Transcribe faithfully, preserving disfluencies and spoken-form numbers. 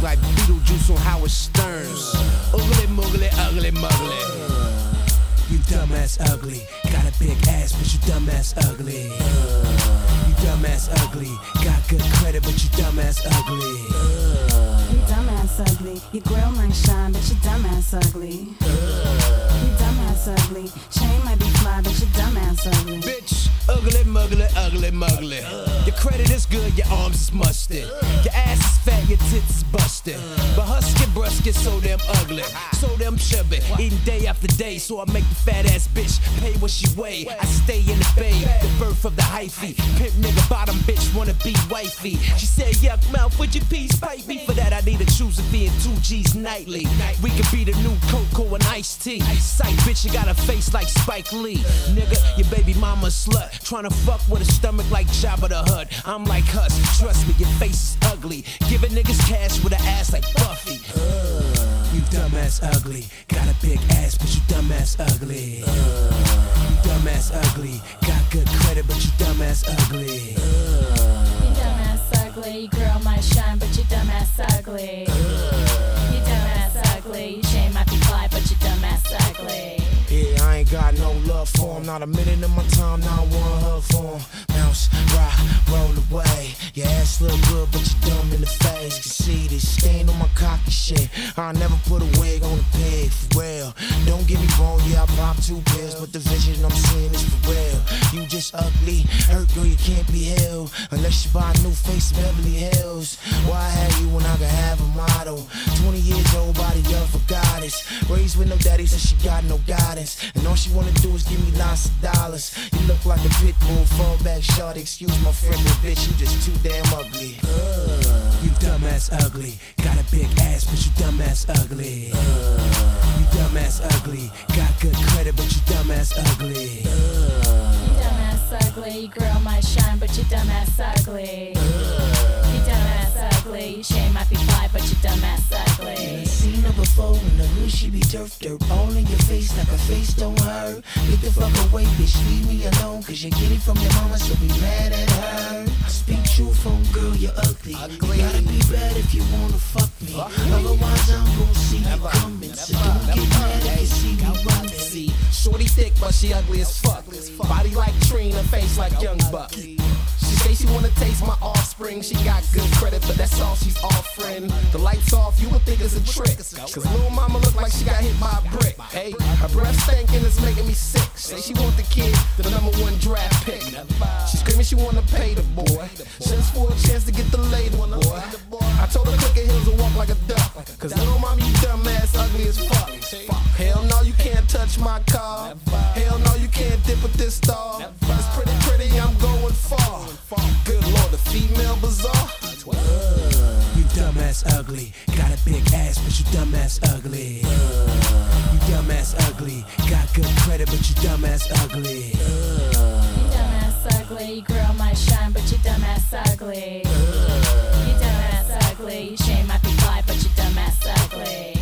like Beetlejuice on Howard Stern's. Ugly, muggly, ugly, muggly. You dumbass ugly. Got a big ass, but you dumbass ugly. You dumbass ugly. Got good credit, but you dumbass ugly. You dumbass ugly. Your grill might shine, but you dumbass ugly. You dumbass ugly. Chain might be fly, but you dumbass ugly. Bitch, ugly, muggly, ugly, muggly. Your credit is good, your arms is mustard. Your ass is fat, your tits is busted. But husky breasts get so damn ugly, so damn chubby, eating day after day. So I make the fat ass bitch pay what she weigh. I stay in the bay, the birth of the hyphy. Pimp nigga bottom bitch wanna be wifey. She said yuck mouth, would you please pipe me? For that I need a choose fee and two G's nightly. We could be the new Cocoa and iced tea. Sight bitch, you got a face like Spike Lee. Nigga, your baby mama slut, tryna fuck with a stomach like Jabba the Hutt. I'm like Huss, trust me, your face is ugly. Giving niggas cash with an ass like Buffy. Uh, you dumbass ugly. Got a big ass, but you dumbass ugly. Uh, you dumbass ugly. Got good credit, but you dumbass ugly. Uh, you dumbass ugly. Girl might shine, but you dumbass ugly. Uh, you dumbass ugly. Shame might be fly, but you dumbass ugly. Yeah, I ain't got no love for him. Not a minute of my time, not one hug for him. Bounce, rock, roll away. Your ass look good, but you dumb in the face. Can see this stain on my cocky shit. I never put a wig on a pig, for real. Don't get me wrong, yeah, I pop two pills, but the vision I'm seeing is for real. You just ugly, hurt girl, you can't be healed unless you buy a new face in Beverly Hills. Why have you when I can have a model? twenty years old, body of a goddess. Raised with no daddy, so she got no guidance. And all she wanna do is give me lots of dollars. You look like a pit bull, fall back short. Excuse my friend, but bitch, you just too damn ugly. Uh, you dumbass ugly. Got a big ass, but you dumbass ugly. Uh, you dumbass ugly. Got good credit, but you dumbass ugly. Uh, you dumbass ugly. Girl might shine, but you dumbass ugly. Uh, you dumbass ugly. Shame might be fly, but you dumbass ugly. Seen her before in the hood, she be turf dirt all in your face like a face don't hurt. Get the fuck away, bitch, leave me alone. Cause you get it from your mama, so be mad at her. I speak truth on girl, you're ugly. ugly. You gotta be bad if you wanna fuck me. Ugly. Otherwise I'm gon' see you coming. So don't get mad if you see me running. See, shorty thick, but she ugly as fuck. Body like Trina, face like Young Buck. She say she wanna taste my offspring. She got good credit, but that's all she's offering. The lights off, you would think it's a trick. Cause little mama look like she got hit by a brick. Hey, her breath stinking is making me sick. Say she want the kid, the number one draft pick. She screaming she wanna pay the boy. Just for a chance to get the lady, boy. I told her click her heels and walk like a duck. Cause little mama, you dumb ass, ugly as fuck. Hell no, you can't touch my car. Hell no, you can't dip with this star. It's pretty pretty, I'm going far. Good lord, the female bazaar. You dumbass ugly. Got a big ass, but you dumbass ugly. You dumbass ugly. Got good credit, but you dumbass ugly. You dumbass ugly. Girl might shine, but you dumbass ugly. You dumbass ugly. Shame might be fly, but you dumbass ugly.